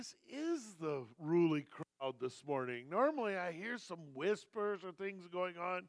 This is the ruly crowd this morning. Normally I hear some whispers or things going on.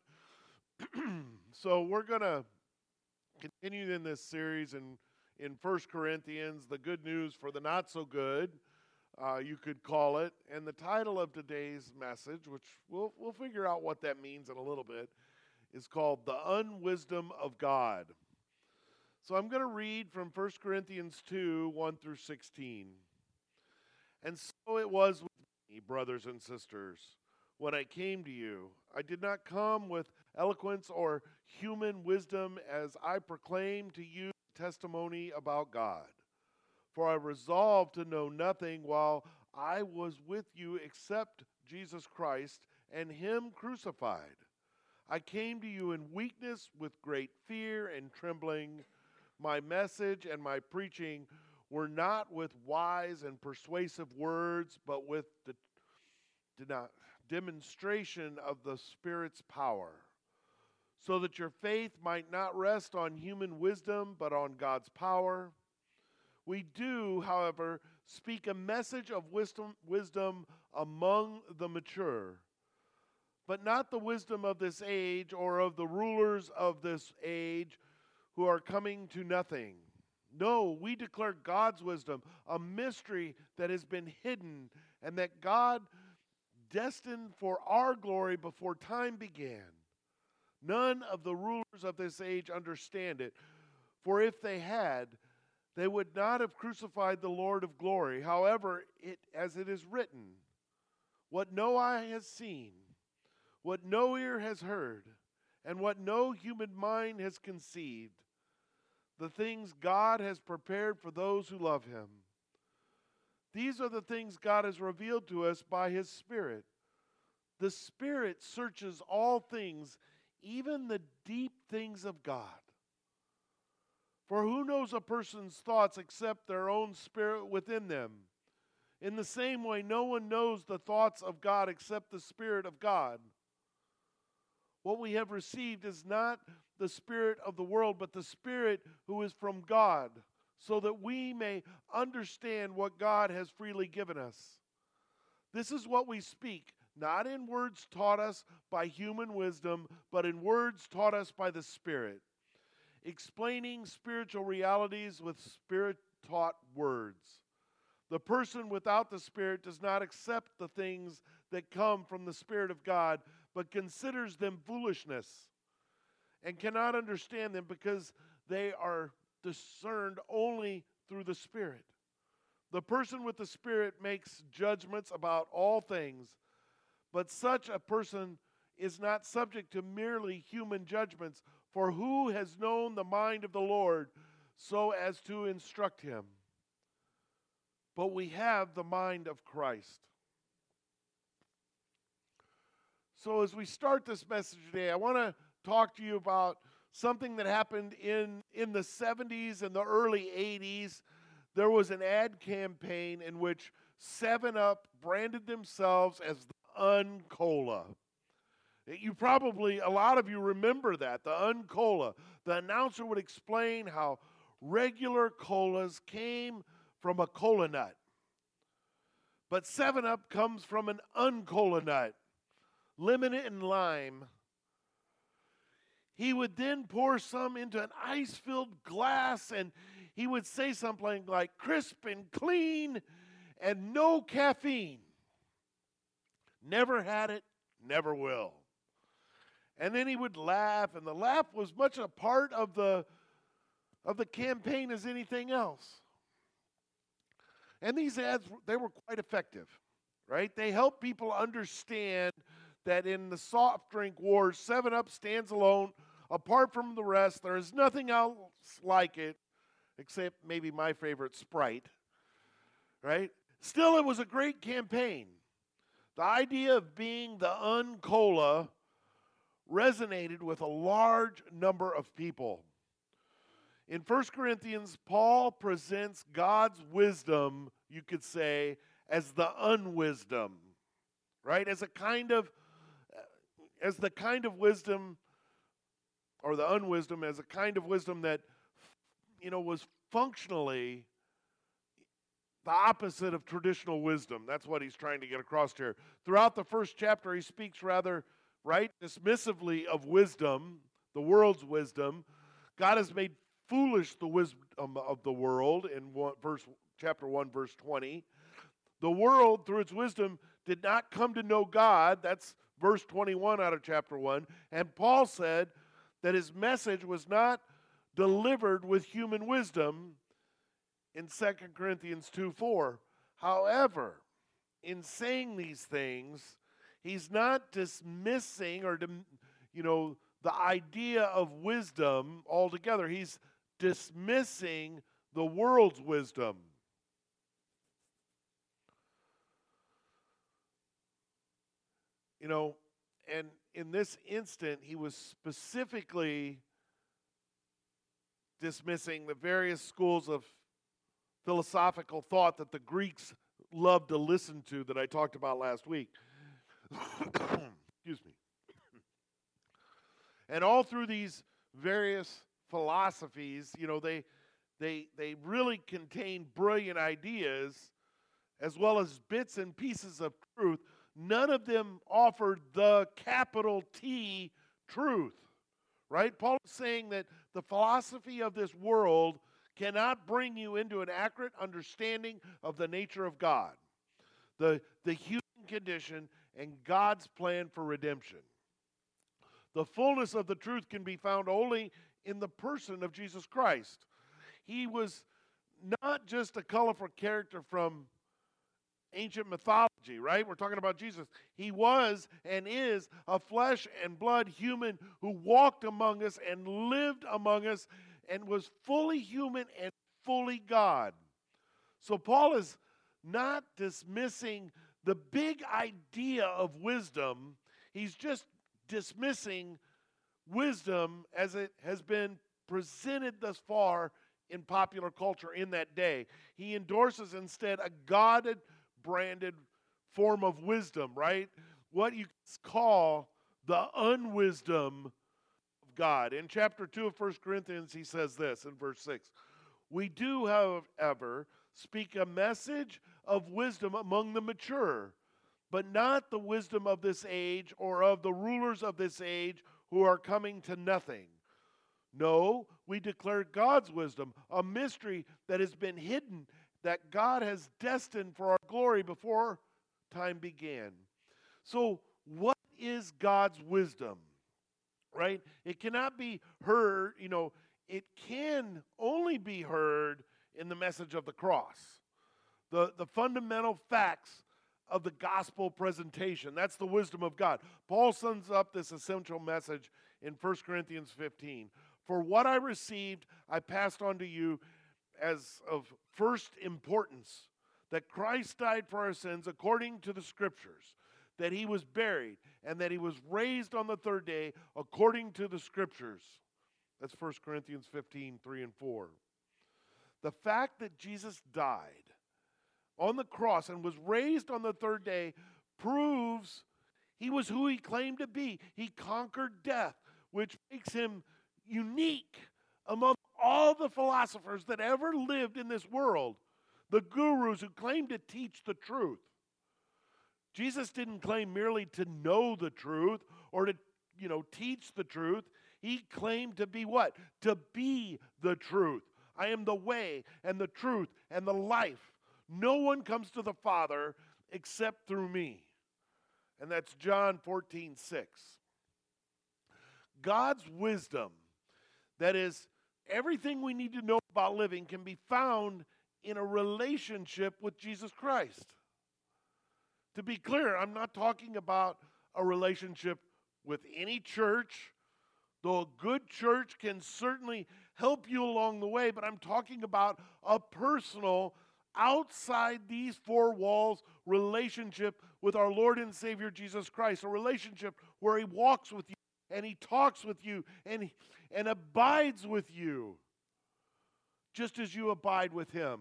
So we're going to continue in this series in First Corinthians, the good news for the not so good, you could call it. And the title of today's message, which we'll figure out what that means in a little bit, is called The Unwisdom of God. So I'm going to read from First Corinthians 2, 1 through 16. And so it was with me, brothers and sisters, when I came to you. I did not come with eloquence or human wisdom as I proclaimed to you testimony about God. For I resolved to know nothing while I was with you except Jesus Christ and Him crucified. I came to you in weakness with great fear and trembling. My message and my preaching were not with wise and persuasive words, but with the demonstration of the Spirit's power, so that your faith might not rest on human wisdom, but on God's power. We do, however, speak a message of wisdom among the mature, but not the wisdom of this age or of the rulers of this age who are coming to nothing. No, we declare God's wisdom, a mystery that has been hidden, and that God destined for our glory before time began. None of the rulers of this age understand it, for if they had, they would not have crucified the Lord of glory. However, as it is written, what no eye has seen, what no ear has heard, and what no human mind has conceived, the things God has prepared for those who love Him. These are the things God has revealed to us by His Spirit. The Spirit searches all things, even the deep things of God. For who knows a person's thoughts except their own spirit within them? In the same way, no one knows the thoughts of God except the Spirit of God. What we have received is not the spirit of the world, but the Spirit who is from God, so that we may understand what God has freely given us. This is what we speak, not in words taught us by human wisdom, but in words taught us by the Spirit, explaining spiritual realities with Spirit-taught words. The person without the Spirit does not accept the things that come from the Spirit of God, but considers them foolishness and cannot understand them because they are discerned only through the Spirit. The person with the Spirit makes judgments about all things, but such a person is not subject to merely human judgments, for who has known the mind of the Lord so as to instruct him? But we have the mind of Christ. So as we start this message today, I want to talk to you about something that happened in the 70s and the early 80s. There was an ad campaign in which 7-Up branded themselves as the Uncola. A lot of you remember that, the Uncola. The announcer would explain how regular colas came from a cola nut. But 7-Up comes from an Uncola nut, lemon and lime. He would then pour some into an ice-filled glass, and he would say something like, crisp and clean and no caffeine. Never had it, never will. And then he would laugh, and the laugh was much a part of the campaign as anything else. And these ads, they were quite effective, right? They helped people understand that in the soft drink wars, 7-Up stands alone, apart from the rest. There is nothing else like it, except maybe my favorite, Sprite, right? Still, it was a great campaign. The idea of being the Uncola resonated with a large number of people. In 1 Corinthians, Paul presents God's wisdom, you could say, as the unwisdom, right? As the kind of wisdom, or the unwisdom, as a kind of wisdom that, was functionally the opposite of traditional wisdom. That's what he's trying to get across here. Throughout the first chapter, he speaks rather, dismissively of wisdom, the world's wisdom. God has made foolish the wisdom of the world in chapter 1, verse 20. The world, through its wisdom, did not come to know God. That's verse 21 out of chapter 1. And Paul said that his message was not delivered with human wisdom in 2 Corinthians 2:4. However, in saying these things, he's not dismissing the idea of wisdom altogether. He's dismissing the world's wisdom. And in this instant, he was specifically dismissing the various schools of philosophical thought that the Greeks loved to listen to that I talked about last week. Excuse me. And all through these various philosophies, they really contain brilliant ideas as well as bits and pieces of truth. None of them offered the capital T truth, right? Paul is saying that the philosophy of this world cannot bring you into an accurate understanding of the nature of God, the human condition, and God's plan for redemption. The fullness of the truth can be found only in the person of Jesus Christ. He was not just a colorful character from ancient mythology, right? We're talking about Jesus. He was and is a flesh and blood human who walked among us and lived among us and was fully human and fully God. So Paul is not dismissing the big idea of wisdom. He's just dismissing wisdom as it has been presented thus far in popular culture in that day. He endorses instead a God-branded form of wisdom, right? What you call the unwisdom of God. In chapter 2 of 1 Corinthians, he says this in verse 6. We do, however, speak a message of wisdom among the mature, but not the wisdom of this age or of the rulers of this age who are coming to nothing. No, we declare God's wisdom, a mystery that has been hidden, that God has destined for our glory before time began. So what is God's wisdom? Right? It cannot be heard, it can only be heard in the message of the cross. The fundamental facts of the gospel presentation. That's the wisdom of God. Paul sums up this essential message in 1 Corinthians 15. For what I received, I passed on to you as of first importance, that Christ died for our sins according to the Scriptures, that he was buried, and that he was raised on the third day according to the Scriptures. That's 1 Corinthians 15, 3 and 4. The fact that Jesus died on the cross and was raised on the third day proves he was who he claimed to be. He conquered death, which makes him unique among all the philosophers that ever lived in this world, the gurus who claimed to teach the truth. Jesus didn't claim merely to know the truth or to, teach the truth. He claimed to be what? To be the truth. I am the way and the truth and the life. No one comes to the Father except through me. And that's John 14:6. God's wisdom, that is, everything we need to know about living, can be found in a relationship with Jesus Christ. To be clear, I'm not talking about a relationship with any church, though a good church can certainly help you along the way, but I'm talking about a personal, outside these four walls relationship with our Lord and Savior Jesus Christ, a relationship where he walks with you and he talks with you and abides with you, just as you abide with him.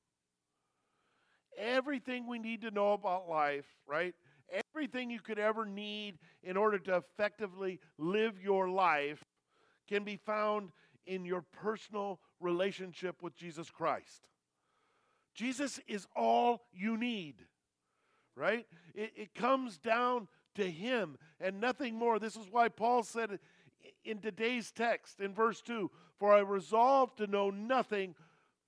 Everything we need to know about life, right? Everything you could ever need in order to effectively live your life can be found in your personal relationship with Jesus Christ. Jesus is all you need, right? It comes down to him and nothing more. This is why Paul said in today's text in verse 2, I resolved to know nothing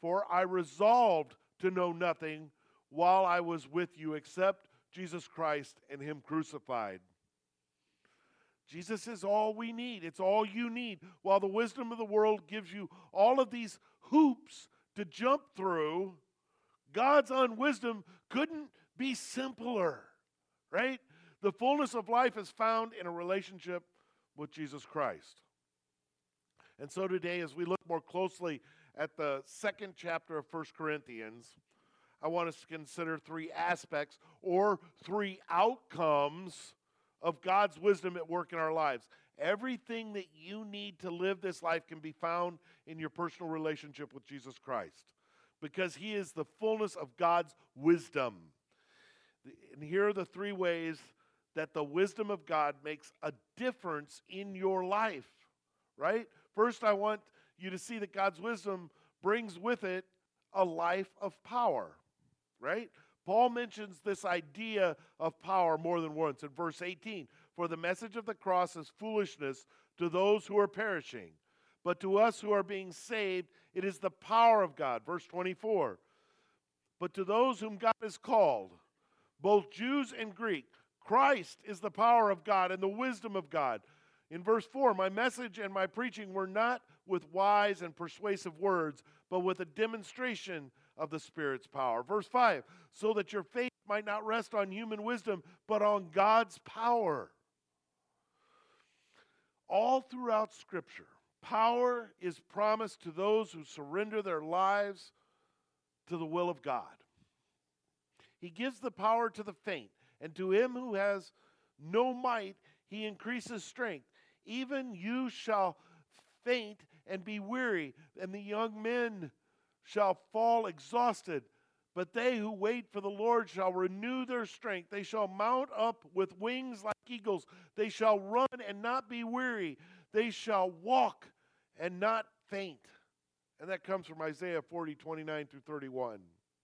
while I was with you except Jesus Christ and him crucified. Jesus is all we need. It's all you need. While the wisdom of the world gives you all of these hoops to jump through, God's unwisdom couldn't be simpler, right? The fullness of life is found in a relationship with Jesus Christ. And so today, as we look more closely at the second chapter of 1 Corinthians, I want us to consider three aspects or three outcomes of God's wisdom at work in our lives. Everything that you need to live this life can be found in your personal relationship with Jesus Christ, because he is the fullness of God's wisdom. And here are the three ways that the wisdom of God makes a difference in your life, right? First, I want you to see that God's wisdom brings with it a life of power, right? Paul mentions this idea of power more than once in verse 18. For the message of the cross is foolishness to those who are perishing, but to us who are being saved, it is the power of God. Verse 24. But to those whom God has called, both Jews and Greek, Christ is the power of God and the wisdom of God. In verse 4, my message and my preaching were not with wise and persuasive words, but with a demonstration of the Spirit's power. Verse 5, so that your faith might not rest on human wisdom, but on God's power. All throughout Scripture, power is promised to those who surrender their lives to the will of God. He gives the power to the faint, and to him who has no might, he increases strength. Even you shall faint and be weary, and the young men shall fall exhausted. But they who wait for the Lord shall renew their strength. They shall mount up with wings like eagles. They shall run and not be weary. They shall walk and not faint. And that comes from Isaiah 40:29 through 31.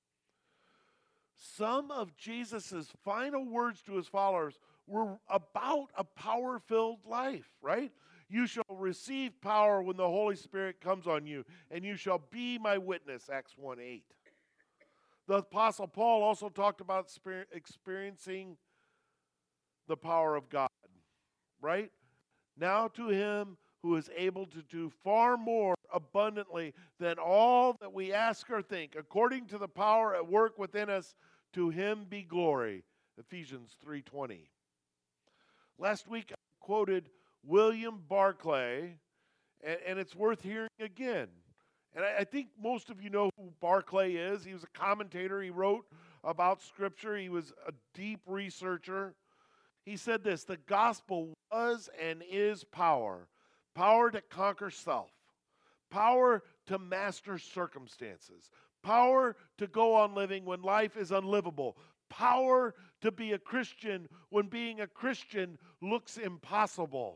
Some of Jesus' final words to his followers were about a power-filled life, right? You shall receive power when the Holy Spirit comes on you, and you shall be my witness, Acts 1:8. The Apostle Paul also talked about experiencing the power of God, right? Now to him who is able to do far more abundantly than all that we ask or think, according to the power at work within us, to him be glory. Ephesians 3:20. Last week I quoted William Barclay, and it's worth hearing again. And I think most of you know who Barclay is. He was a commentator. He wrote about Scripture. He was a deep researcher. He said this: the gospel was and is power. Power to conquer self. Power to master circumstances. Power to go on living when life is unlivable. Power to be a Christian when being a Christian looks impossible.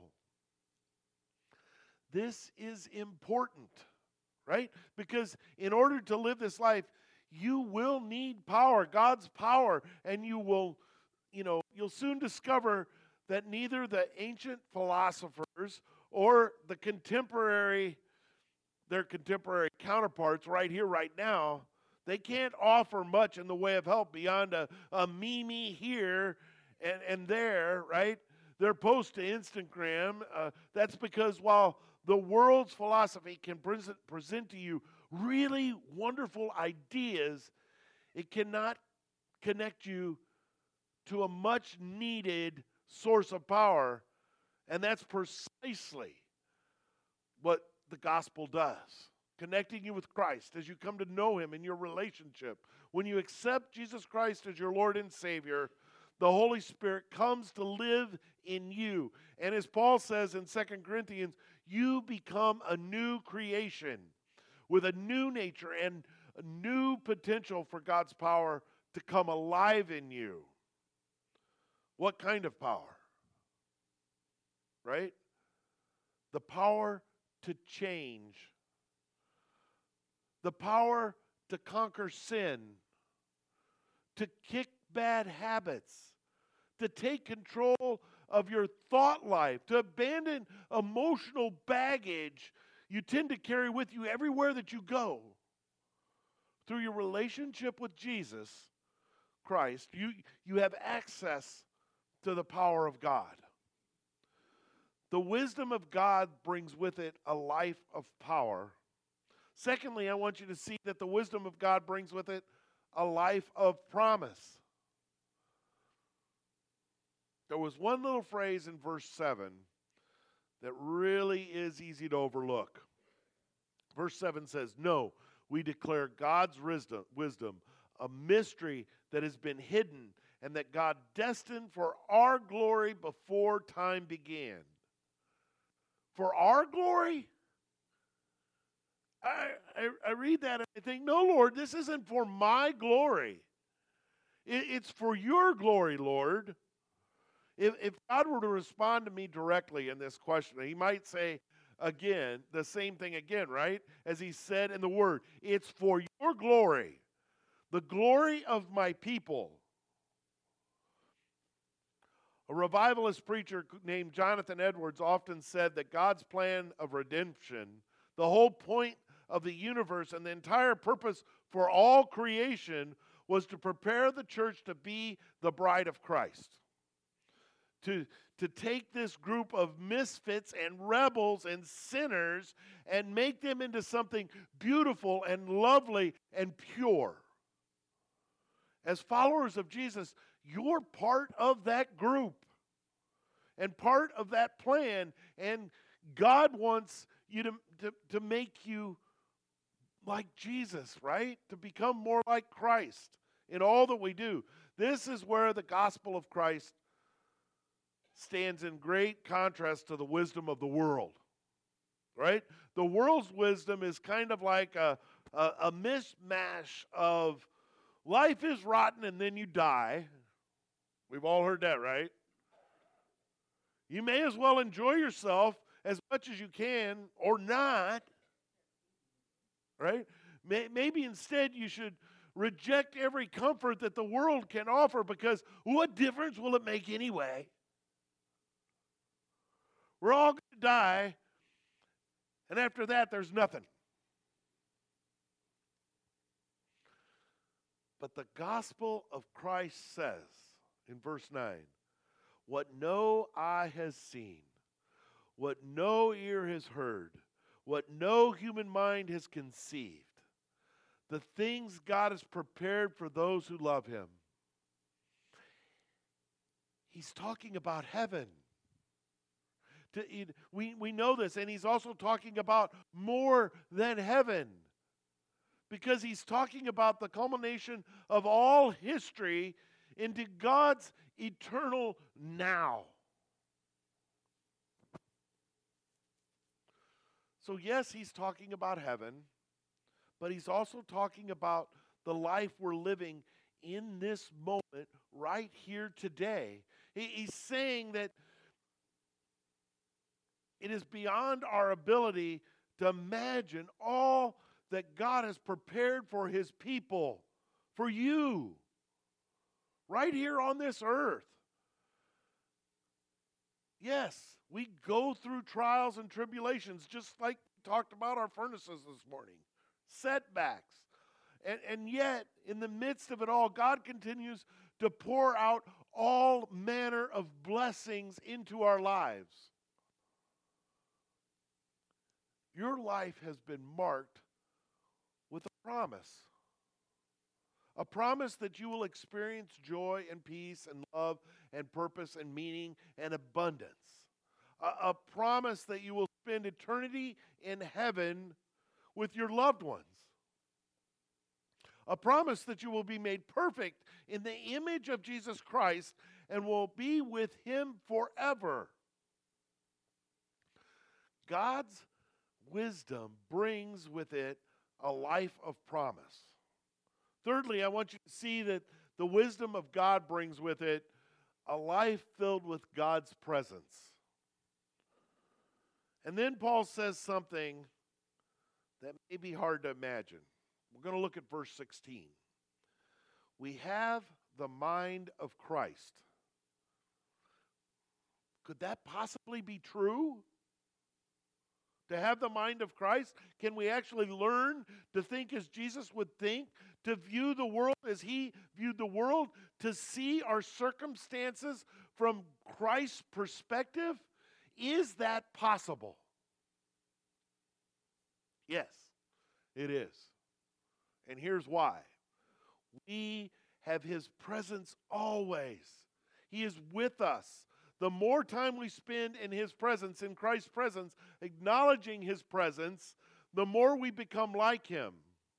This is important, right? Because in order to live this life, you will need power, God's power, and you'll soon discover that neither the ancient philosophers or their contemporary counterparts right here, right now, they can't offer much in the way of help beyond a meme here and there, right? Their post to Instagram. That's because while the world's philosophy can present to you really wonderful ideas, it cannot connect you to a much needed source of power. And that's precisely what the gospel does. Connecting you with Christ as you come to know him in your relationship. When you accept Jesus Christ as your Lord and Savior, the Holy Spirit comes to live in you. And as Paul says in 2 Corinthians, you become a new creation with a new nature and a new potential for God's power to come alive in you. What kind of power? Right? The power to change. The power to conquer sin, to kick bad habits, to take control of your thought life, to abandon emotional baggage you tend to carry with you everywhere that you go. Through your relationship with Jesus Christ, you have access to the power of God. The wisdom of God brings with it a life of power. Secondly, I want you to see that the wisdom of God brings with it a life of promise. There was one little phrase in verse 7 that really is easy to overlook. Verse 7 says, "No, we declare God's wisdom, a mystery that has been hidden and that God destined for our glory before time began." For our glory? I read that and I think, no, Lord, this isn't for my glory. It's for your glory, Lord. If God were to respond to me directly in this question, he might say again, the same thing again, right? As he said in the word, it's for your glory, the glory of my people. A revivalist preacher named Jonathan Edwards often said that God's plan of redemption, the whole point of the universe and the entire purpose for all creation, was to prepare the church to be the bride of Christ. To take this group of misfits and rebels and sinners and make them into something beautiful and lovely and pure. As followers of Jesus, you're part of that group and part of that plan, and God wants you to make you like Jesus, right? To become more like Christ in all that we do. This is where the gospel of Christ stands in great contrast to the wisdom of the world, right? The world's wisdom is kind of like a mishmash of life is rotten and then you die. We've all heard that, right? You may as well enjoy yourself as much as you can or not, right? Maybe instead you should reject every comfort that the world can offer, because what difference will it make anyway? We're all going to die, and after that, there's nothing. But the gospel of Christ says in verse 9, what no eye has seen, what no ear has heard, what no human mind has conceived, the things God has prepared for those who love him. He's talking about heaven. We know this, and he's also talking about more than heaven, because he's talking about the culmination of all history into God's eternal now. So yes, he's talking about heaven, but he's also talking about the life we're living in this moment right here today. He's saying that it is beyond our ability to imagine all that God has prepared for his people, for you, right here on this earth. Yes, we go through trials and tribulations, just like we talked about our furnaces this morning, setbacks. And yet, in the midst of it all, God continues to pour out all manner of blessings into our lives. Your life has been marked with a promise that you will experience joy and peace and love and purpose and meaning and abundance, a promise that you will spend eternity in heaven with your loved ones, a promise that you will be made perfect in the image of Jesus Christ and will be with him forever. God's wisdom brings with it a life of promise. Thirdly, I want you to see that the wisdom of God brings with it a life filled with God's presence. And then Paul says something that may be hard to imagine. We're going to look at verse 16. We have the mind of Christ. Could that possibly be true? To have the mind of Christ? Can we actually learn to think as Jesus would think? To view the world as he viewed the world? To see our circumstances from Christ's perspective? Is that possible? Yes, it is. And here's why. We have his presence always. He is with us. The more time we spend in his presence, in Christ's presence, acknowledging his presence, the more we become like him.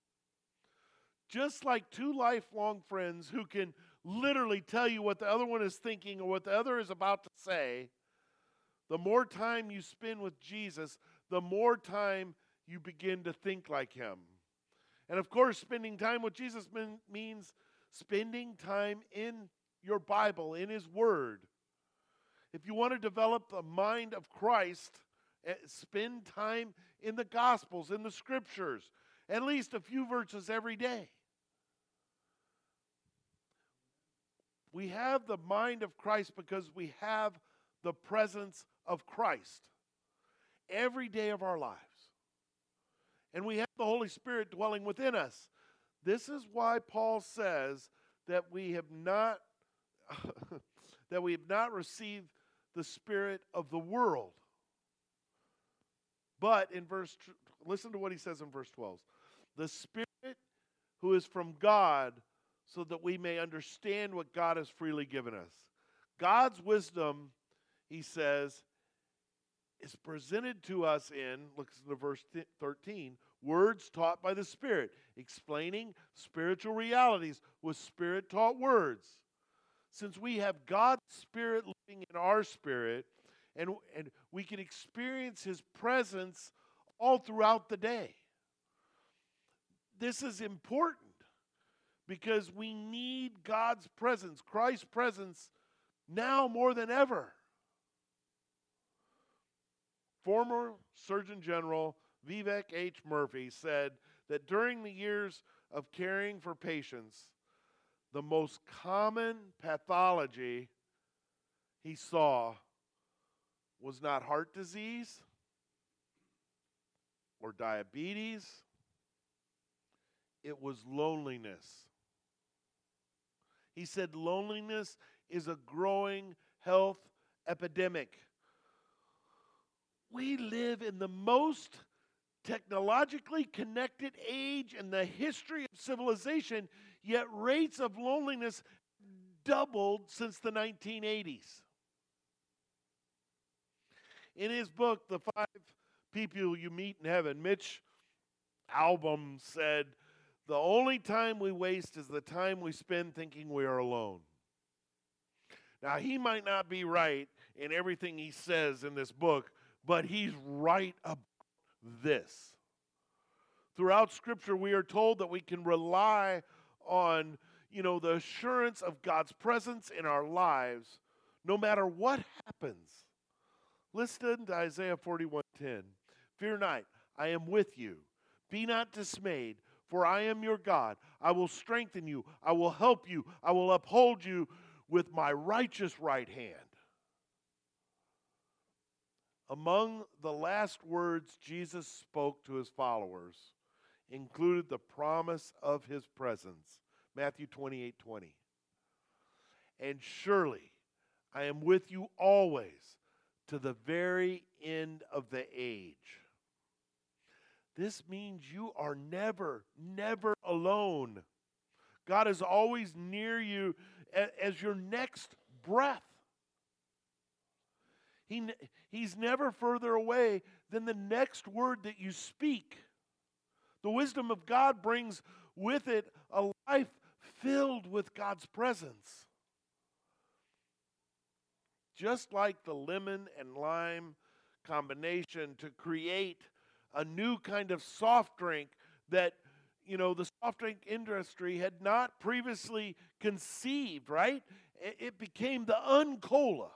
Just like two lifelong friends who can literally tell you what the other one is thinking or what the other is about to say, the more time you spend with Jesus, the more time you begin to think like him. And of course, spending time with Jesus means spending time in your Bible, in his word. If you want to develop the mind of Christ, spend time in the Gospels, in the Scriptures, at least a few verses every day. We have the mind of Christ because we have the presence of Christ every day of our lives. And we have the Holy Spirit dwelling within us. This is why Paul says that we have not received the spirit of the world. But listen to what he says in verse 12. The Spirit who is from God, so that we may understand what God has freely given us. God's wisdom, he says, is presented to us in, listen to verse 13, words taught by the Spirit, explaining spiritual realities with Spirit-taught words. Since we have God's Spirit living in our spirit, and we can experience his presence all throughout the day. This is important because we need God's presence, Christ's presence, now more than ever. Former Surgeon General Vivek H. Murphy said that during the years of caring for patients, the most common pathology he saw was not heart disease or diabetes. It was loneliness. He said loneliness is a growing health epidemic. We live in the most technologically connected age in the history of civilization, yet rates of loneliness doubled since the 1980s. In his book, The 5 People You Meet in Heaven, Mitch Albom said, the only time we waste is the time we spend thinking we are alone. Now, he might not be right in everything he says in this book, but he's right about this. Throughout Scripture, we are told that we can rely on, the assurance of God's presence in our lives no matter what happens. Listen to Isaiah 41:10. Fear not, I am with you. Be not dismayed, for I am your God. I will strengthen you. I will help you. I will uphold you with my righteous right hand. Among the last words Jesus spoke to his followers included the promise of his presence. Matthew 28:20. And surely I am with you always to the very end of the age. This means you are never, never alone. God is always near you as your next breath. He's never further away than the next word that you speak. The wisdom of God brings with it a life filled with God's presence. Just like the lemon and lime combination to create a new kind of soft drink that, the soft drink industry had not previously conceived, right? It became the Uncola.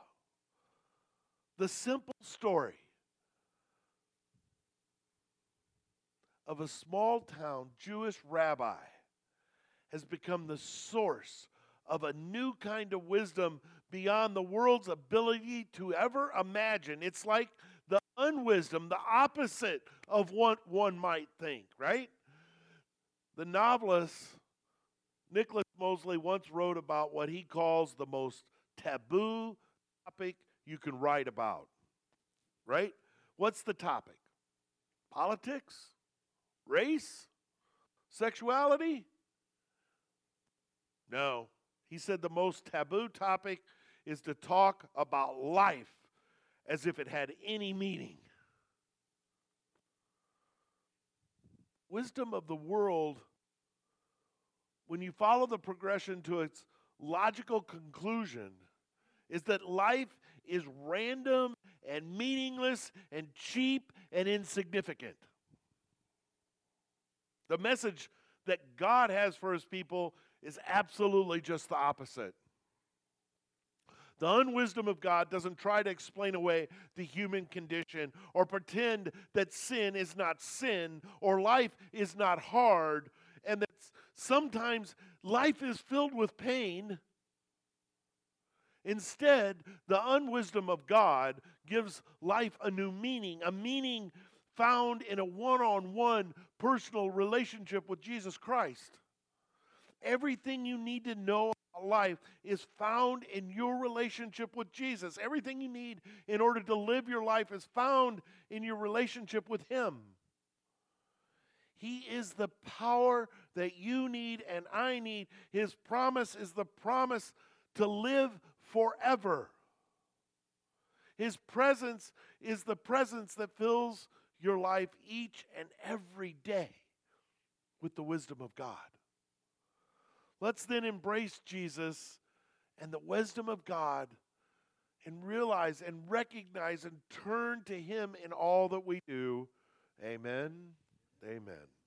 The simple story of a small town Jewish rabbi has become the source of a new kind of wisdom beyond the world's ability to ever imagine. It's like the unwisdom, the opposite of what one might think, right? The novelist Nicholas Mosley once wrote about what he calls the most taboo topic you can write about, right? What's the topic? Politics? Race? Sexuality? No. He said the most taboo topic is to talk about life as if it had any meaning. Wisdom of the world, when you follow the progression to its logical conclusion, is that life is random and meaningless and cheap and insignificant. The message that God has for his people is absolutely just the opposite. The unwisdom of God doesn't try to explain away the human condition or pretend that sin is not sin or life is not hard and that sometimes life is filled with pain. Instead, the unwisdom of God gives life a new meaning, a meaning found in a one-on-one personal relationship with Jesus Christ. Everything you need to know about life is found in your relationship with Jesus. Everything you need in order to live your life is found in your relationship with him. He is the power that you need and I need. His promise is the promise to live forever. His presence is the presence that fills your life each and every day with the wisdom of God. Let's then embrace Jesus and the wisdom of God and realize and recognize and turn to him in all that we do. Amen. Amen.